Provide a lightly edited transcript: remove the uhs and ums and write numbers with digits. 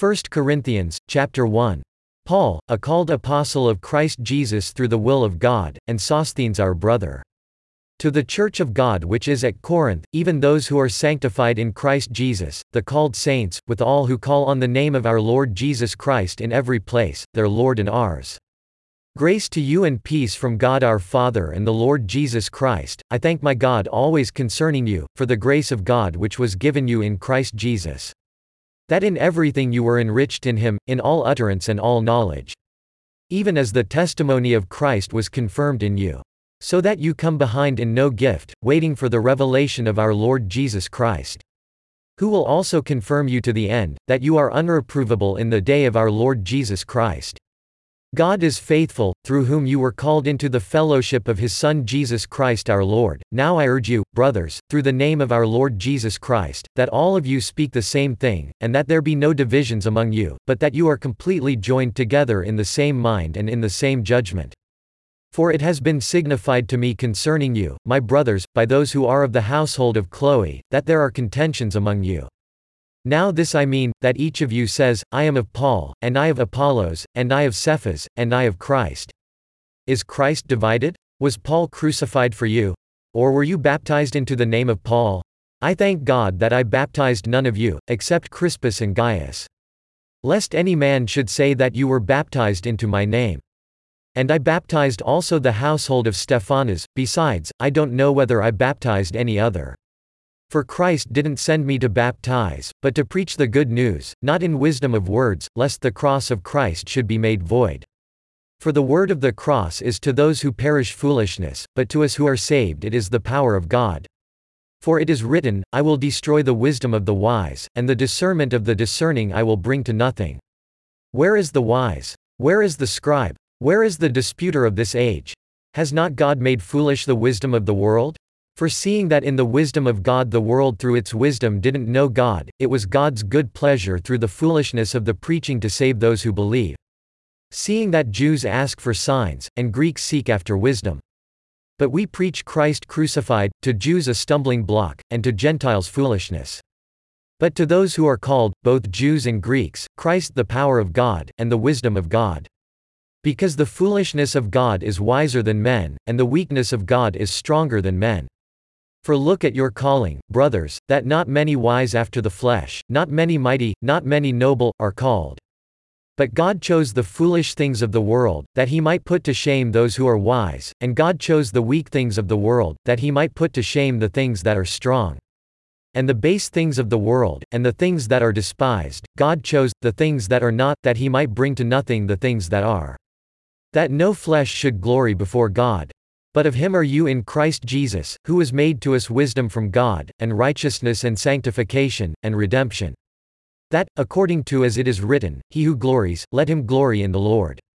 1 Corinthians, chapter 1. Paul, a called apostle of Christ Jesus through the will of God, and Sosthenes our brother. To the church of God which is at Corinth, even those who are sanctified in Christ Jesus, the called saints, with all who call on the name of our Lord Jesus Christ in every place, their Lord and ours. Grace to you and peace from God our Father and the Lord Jesus Christ. I thank my God always concerning you, for the grace of God which was given you in Christ Jesus. That in everything you were enriched in him, in all utterance and all knowledge. Even as the testimony of Christ was confirmed in you. So that you come behind in no gift, waiting for the revelation of our Lord Jesus Christ. Who will also confirm you to the end, that you are unreprovable in the day of our Lord Jesus Christ. God is faithful, through whom you were called into the fellowship of his Son Jesus Christ our Lord. Now I urge you, brothers, through the name of our Lord Jesus Christ, that all of you speak the same thing, and that there be no divisions among you, but that you are completely joined together in the same mind and in the same judgment. For it has been signified to me concerning you, my brothers, by those who are of the household of Chloe, that there are contentions among you. Now this I mean, that each of you says, I am of Paul, and I of Apollos, and I of Cephas, and I of Christ. Is Christ divided? Was Paul crucified for you? Or were you baptized into the name of Paul? I thank God that I baptized none of you, except Crispus and Gaius. Lest any man should say that you were baptized into my name. And I baptized also the household of Stephanas. Besides, I don't know whether I baptized any other. For Christ didn't send me to baptize, but to preach the good news, not in wisdom of words, lest the cross of Christ should be made void. For the word of the cross is to those who perish foolishness, but to us who are saved it is the power of God. For it is written, I will destroy the wisdom of the wise, and the discernment of the discerning I will bring to nothing. Where is the wise? Where is the scribe? Where is the disputer of this age? Has not God made foolish the wisdom of the world? For seeing that in the wisdom of God the world through its wisdom didn't know God, it was God's good pleasure through the foolishness of the preaching to save those who believe. Seeing that Jews ask for signs, and Greeks seek after wisdom. But we preach Christ crucified, to Jews a stumbling block, and to Gentiles foolishness. But to those who are called, both Jews and Greeks, Christ the power of God, and the wisdom of God. Because the foolishness of God is wiser than men, and the weakness of God is stronger than men. For look at your calling, brothers, that not many wise after the flesh, not many mighty, not many noble, are called. But God chose the foolish things of the world, that he might put to shame those who are wise, and God chose the weak things of the world, that he might put to shame the things that are strong. And the base things of the world, and the things that are despised, God chose, the things that are not, that he might bring to nothing the things that are. That no flesh should glory before God. But of him are you in Christ Jesus, who was made to us wisdom from God, and righteousness and sanctification, and redemption. That, according to as it is written, he who glories, let him glory in the Lord.